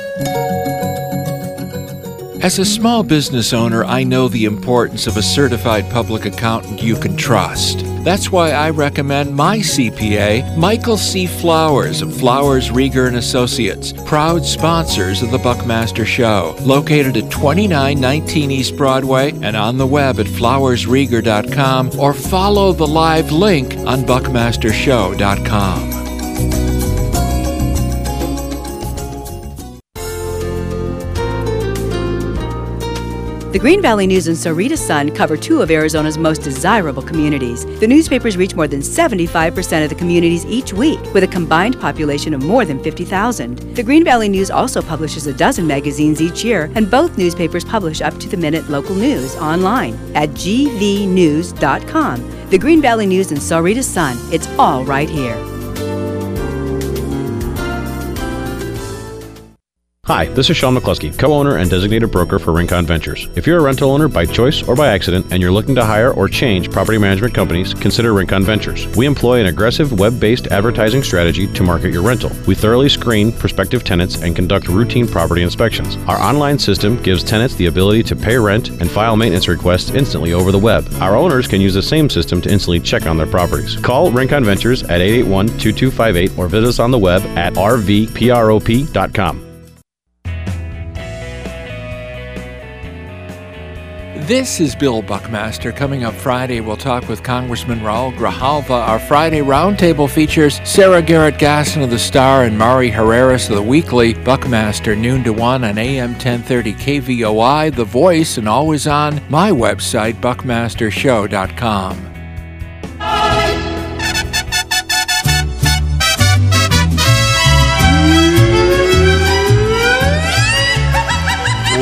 As a small business owner, I know the importance of a certified public accountant you can trust. That's why I recommend my C P A, Michael C. Flowers of Flowers, Rieger and Associates, proud sponsors of the Buckmaster Show, located at twenty-nine nineteen East Broadway and on the web at flowers rieger dot com, or follow the live link on buckmaster show dot com. The Green Valley News and Sarita Sun cover two of Arizona's most desirable communities. The newspapers reach more than seventy-five percent of the communities each week, with a combined population of more than fifty thousand. The Green Valley News also publishes a dozen magazines each year, and both newspapers publish up-to-the-minute local news online at g v news dot com. The Green Valley News and Sarita Sun, it's all right here. Hi, this is Sean McCluskey, co-owner and designated broker for Rincon Ventures. If you're a rental owner by choice or by accident and you're looking to hire or change property management companies, consider Rincon Ventures. We employ an aggressive web-based advertising strategy to market your rental. We thoroughly screen prospective tenants and conduct routine property inspections. Our online system gives tenants the ability to pay rent and file maintenance requests instantly over the web. Our owners can use the same system to instantly check on their properties. Call Rincon Ventures at eight eight one, two two five eight or visit us on the web at r v prop dot com. This is Bill Buckmaster. Coming up Friday, we'll talk with Congressman Raul Grijalva. Our Friday roundtable features Sarah Garrett Gasson of the Star and Mari Herreras of the Weekly. Buckmaster, noon to one on A M ten thirty K V O I, The Voice, and always on my website, buckmaster show dot com.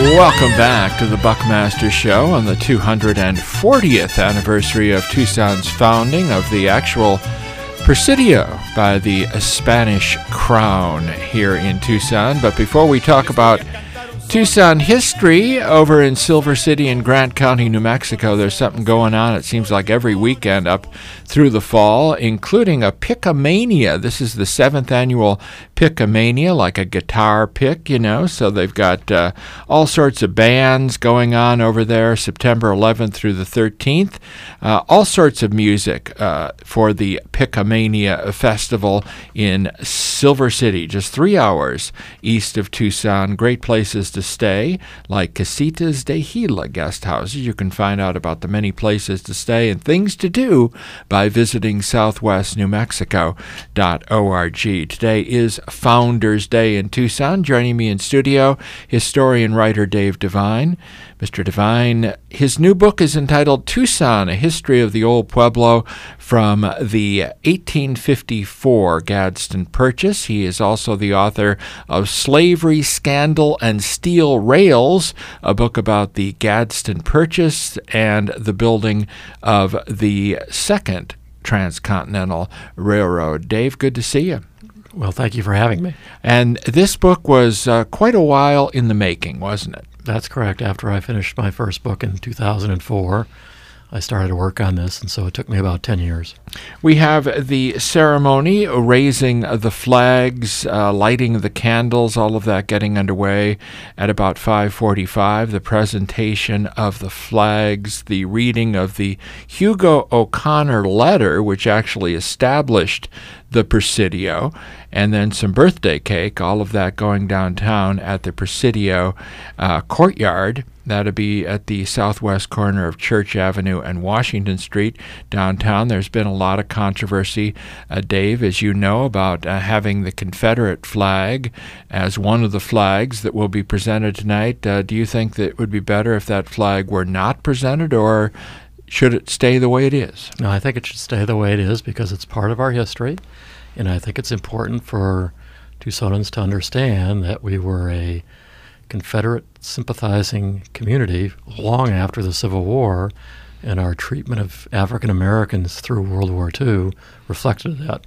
Welcome back to the Buckmaster Show on the two hundred fortieth anniversary of Tucson's founding of the actual Presidio by the Spanish Crown here in Tucson. But before we talk about Tucson history over in Silver City and Grant County, New Mexico, there's something going on, it seems like every weekend up through the fall, including a Pick-a-Mania. This is the seventh annual Pick-a-Mania, like a guitar pick, you know. So they've got uh, all sorts of bands going on over there, September eleventh through the thirteenth. Uh, all sorts of music uh, for the Pick-a-Mania Festival in Silver City, just three hours east of Tucson. Great places to stay, like Casitas de Gila guest houses. You can find out about the many places to stay and things to do by visiting southwest new mexico dot org. Today is Founders Day in Tucson. Joining me in studio, historian writer Dave Devine. Mister Devine, his new book is entitled Tucson, A History of the Old Pueblo from the eighteen fifty-four Gadsden Purchase. He is also the author of Slavery, Scandal, and Steel Rails, a book about the Gadsden Purchase and the building of the second transcontinental railroad. Dave, good to see you. Well, thank you for having me. And this book was uh, quite a while in the making, wasn't it? That's correct. After I finished my first book in two thousand four, I started to work on this, and so it took me about ten years. We have the ceremony, raising the flags, uh, lighting the candles, all of that getting underway at about five forty-five. The presentation of the flags, the reading of the Hugo O'Connor letter, which actually established the Presidio, and then some birthday cake, all of that going downtown at the Presidio uh, courtyard. That'll be at the southwest corner of Church Avenue and Washington Street downtown. There's been a lot of controversy, uh, Dave, as you know, about uh, having the Confederate flag as one of the flags that will be presented tonight. Uh, do you think that it would be better if that flag were not presented, or should it stay the way it is? No, I think it should stay the way it is because it's part of our history, and I think it's important for Tucsonans to understand that we were a Confederate sympathizing community long after the Civil War, and our treatment of African Americans through World War Two reflected that.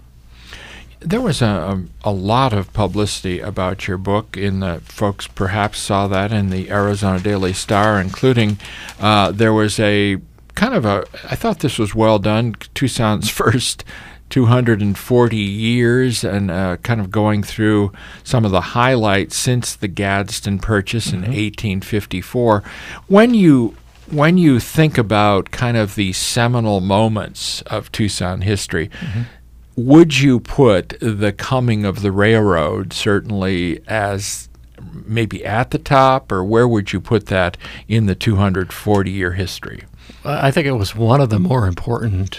There was a, a, a lot of publicity about your book, in the folks perhaps saw that in the Arizona Daily Star, including uh, there was a kind of a, I thought this was well done, Tucson's first two hundred forty years, and uh, kind of going through some of the highlights since the Gadsden Purchase mm-hmm. in eighteen fifty-four. When you when you think about kind of the seminal moments of Tucson history, mm-hmm. would you put the coming of the railroad certainly as maybe at the top, or where would you put that in the two hundred forty year history? I think it was one of the more important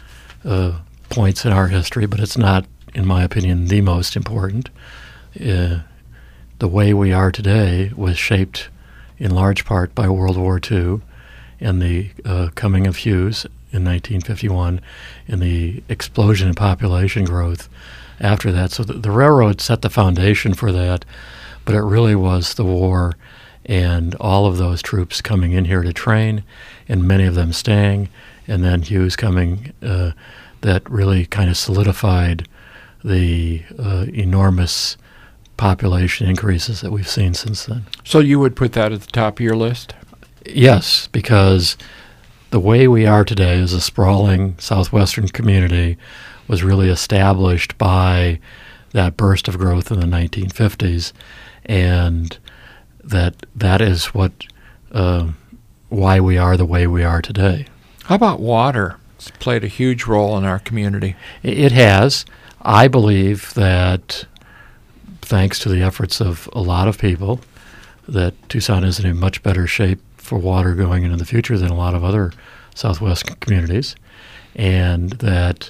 uh, points in our history, but it's not, in my opinion, the most important. Uh, the way we are today was shaped in large part by World War Two and the uh, coming of Hughes in nineteen fifty-one and the explosion in population growth after that. So the, the railroad set the foundation for that, but it really was the war and all of those troops coming in here to train, and many of them staying, and then Hughes coming, uh, that really kind of solidified the uh, enormous population increases that we've seen since then. So you would put that at the top of your list? Yes, because the way we are today as a sprawling southwestern community was really established by that burst of growth in the nineteen fifties, and that that is what uh, why we are the way we are today. How about water? It's played a huge role in our community. It has. I believe that thanks to the efforts of a lot of people, that Tucson is in a much better shape for water going into the future than a lot of other Southwest communities, and that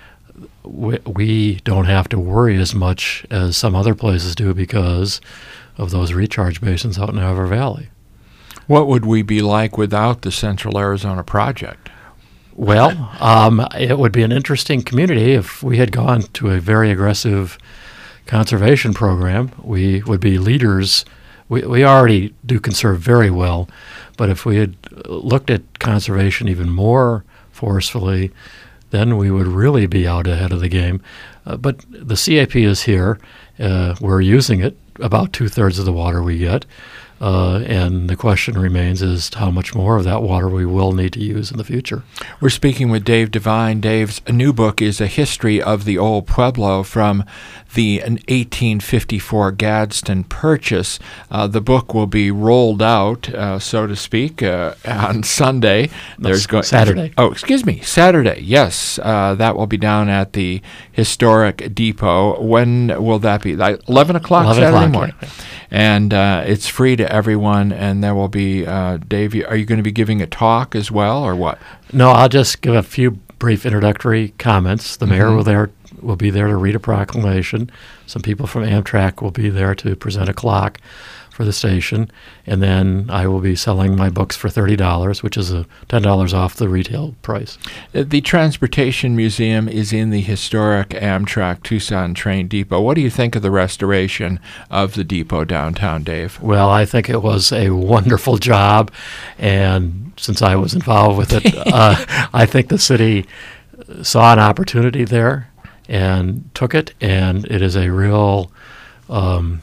we, we don't have to worry as much as some other places do because of those recharge basins out in Navajo Valley. What would we be like without the Central Arizona Project? Well, um, it would be an interesting community if we had gone to a very aggressive conservation program. We would be leaders we, we already do conserve very well, but if we had looked at conservation even more forcefully, then we would really be out ahead of the game. Uh, but the C A P is here. Uh, we're using it, about two-thirds of the water we get. Uh, and the question remains is how much more of that water we will need to use in the future. We're speaking with Dave Devine. Dave's new book is A History of the Old Pueblo from the eighteen fifty-four Gadsden Purchase. Uh, the book will be rolled out, uh, so to speak, uh, on Sunday. No, There's go- Saturday. Oh, excuse me, Saturday. Yes, uh, that will be down at the Historic Depot. When will that be? Like eleven o'clock eleven Saturday o'clock, morning. yeah. And uh, it's free to everyone, and there will be, uh, Dave, you- are you going to be giving a talk as well, or what? No, I'll just give a few brief introductory comments. The mayor Mhm. will there will be there to read a proclamation. Some people from Amtrak will be there to present a clock for the station, and then I will be selling my books for thirty dollars, which is a ten dollars off the retail price. Uh, The Transportation Museum is in the historic Amtrak Tucson train depot. What do you think of the restoration of the depot downtown, Dave? Well, I think it was a wonderful job, and since I was involved with it, uh, I think the city saw an opportunity there and took it, and it is a real um,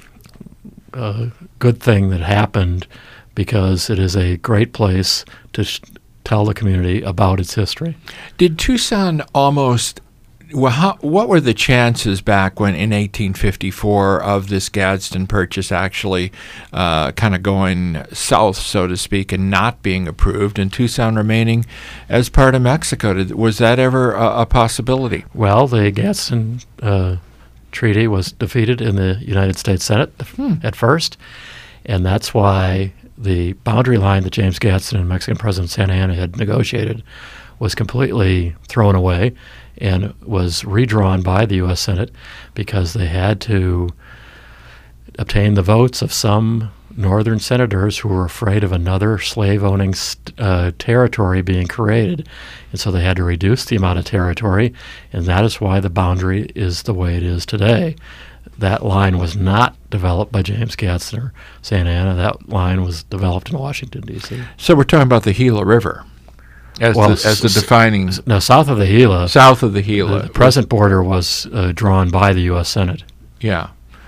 uh, good thing that happened because it is a great place to sh- tell the community about its history. Did Tucson almost, well, how, what were the chances back when in eighteen fifty-four of this Gadsden Purchase actually uh, kind of going south, so to speak, and not being approved, and Tucson remaining as part of Mexico? Did, was that ever a, a possibility? Well, the Gadsden uh, Treaty was defeated in the United States Senate Hmm. at first, and that's why the boundary line that James Gadsden and Mexican President Santa Anna had negotiated was completely thrown away and was redrawn by the U S Senate because they had to obtain the votes of some northern senators who were afraid of another slave-owning st- uh, territory being created. And so they had to reduce the amount of territory, and that is why the boundary is the way it is today. That line was not developed by James Gadsden or Santa Anna. That line was developed in Washington, D C So we're talking about the Gila River as, Well, the, as the s- defining... No, south of the Gila. South of the Gila. The, the present border was uh, drawn by the U S Senate. Yeah.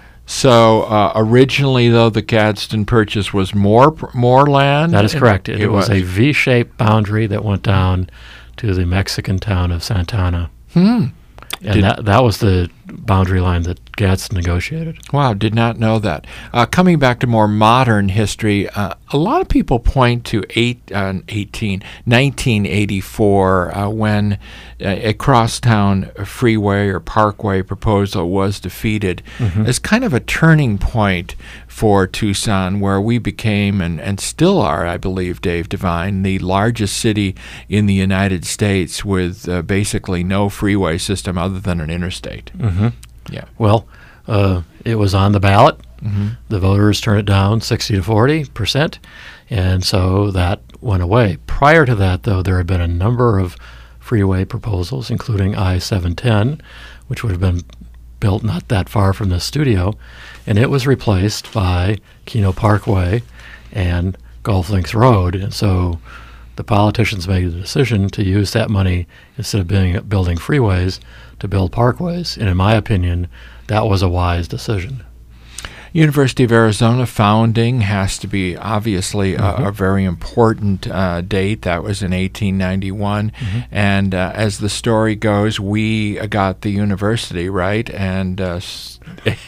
So uh, originally, though, the Gadsden Purchase was more more land? That is correct. It, It was, was. a V-shaped boundary that went down to the Mexican town of Santana. Hmm. And Did- that, that was the boundary line that Gadsden negotiated. Wow, did not know that. Uh, coming back to more modern history, uh, a lot of people point to eight, uh, eighteen, nineteen eighty-four uh, when uh, a crosstown freeway or parkway proposal was defeated Mhm. as kind of a turning point for Tucson, where we became, and, and still are, I believe, Dave Devine, the largest city in the United States with uh, basically no freeway system other than an interstate. Mm-hmm. Yeah. Well, uh, it was on the ballot. Mhm. The voters turned it down sixty to forty percent, and so that went away. Prior to that, though, there had been a number of freeway proposals, including I seven ten, which would have been built not that far from the studio, and it was replaced by Keno Parkway and Gulf Links Road. And so the politicians made the decision to use that money instead of being, building freeways to build parkways. And in my opinion, that was a wise decision. University of Arizona founding has to be obviously Mhm. a, a very important uh, date. That was in eighteen ninety-one. Mhm. And uh, as the story goes, we uh, got the university, right? And uh, s-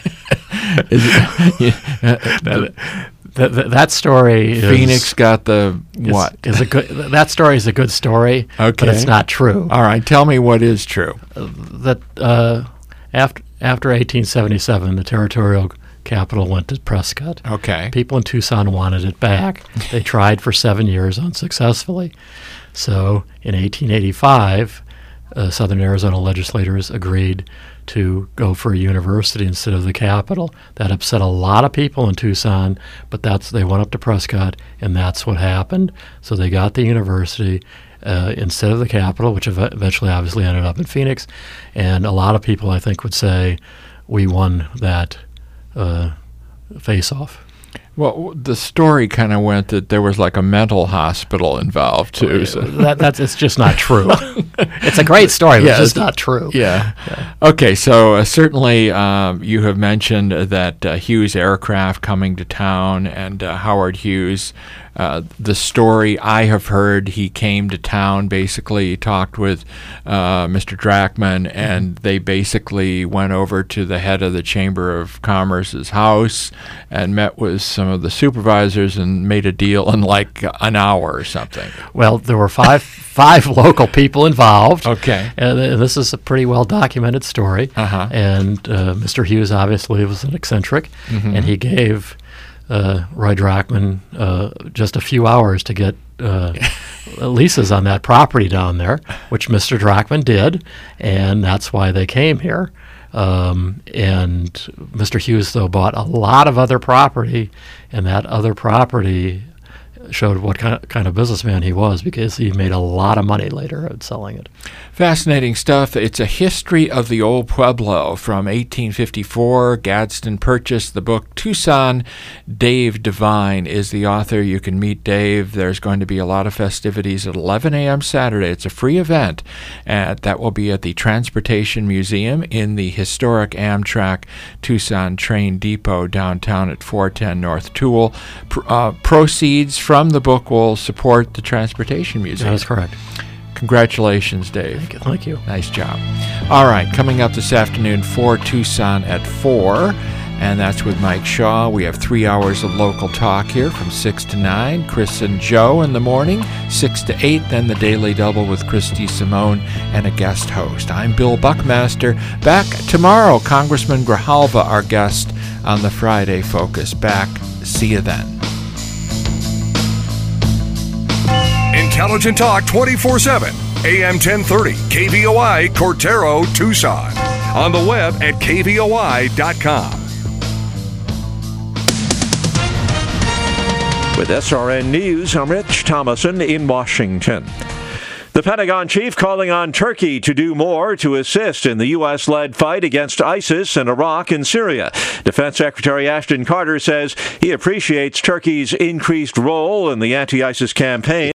is it, yeah, uh, the- That, that, that story is, Phoenix got the is- what? Is a good, that story is a good story, Okay. but it's not true. All right, tell me what is true. Uh, that uh, after after eighteen seventy-seven, the territorial capital went to Prescott. Okay. People in Tucson wanted it back. They tried for seven years unsuccessfully. So in eighteen eighty-five, uh, Southern Arizona legislators agreed to go for a university instead of the capital. That upset a lot of people in Tucson, but that's they went up to Prescott, and that's what happened. So they got the university uh, instead of the capital, which ev- eventually obviously ended up in Phoenix. And a lot of people, I think, would say we won that uh, face-off. Well, the story kind of went that there was like a mental hospital involved too. So. That, that's it's just not true. It's a great story, but Yeah, it's just it's- not true. Yeah. Okay, so uh, certainly um, you have mentioned that uh, Hughes Aircraft coming to town and uh, Howard Hughes. Uh, the story I have heard, he came to town, basically talked with uh, Mister Drachman, and they basically went over to the head of the Chamber of Commerce's house and met with some of the supervisors and made a deal in like an hour or something. Well, there were five five local people involved. Okay. And, uh, this is a pretty well documented story. Uh-huh. And uh, Mister Hughes obviously was an eccentric, Mhm. and he gave uh, Roy Drachman uh, just a few hours to get uh, leases on that property down there, which Mister Drachman did, and that's why they came here. Um, and Mister Hughes, though, bought a lot of other property, and that other property showed what kind of, kind of businessman he was, because he made a lot of money later at selling it. Fascinating stuff. It's a history of the old Pueblo from eighteen fifty-four. Gadsden purchased the book Tucson. Dave Devine is the author. You can meet Dave. There's going to be a lot of festivities at eleven a.m. Saturday. It's a free event. At, that will be at the Transportation Museum in the historic Amtrak Tucson Train Depot downtown at four ten North Toole. Pr- uh, proceeds from the book will support the Transportation Museum. That is correct. Congratulations, Dave. Thank you. Thank you. Nice job. All right, coming up this afternoon for Tucson at four, and that's with Mike Shaw. We have three hours of local talk here from six to nine. Chris and Joe in the morning, six to eight, then the Daily Double with Christy Simone and a guest host. I'm Bill Buckmaster. Back tomorrow, Congressman Grijalva, our guest on the Friday Focus. Back. See you then. Intelligent Talk twenty-four seven, A M ten thirty, K V O I, Cortero, Tucson. On the web at K V O I dot com. With S R N News, I'm Rich Thomason in Washington. The Pentagon chief calling on Turkey to do more to assist in the U S-led fight against ISIS in Iraq and Syria. Defense Secretary Ashton Carter says he appreciates Turkey's increased role in the anti-ISIS campaign.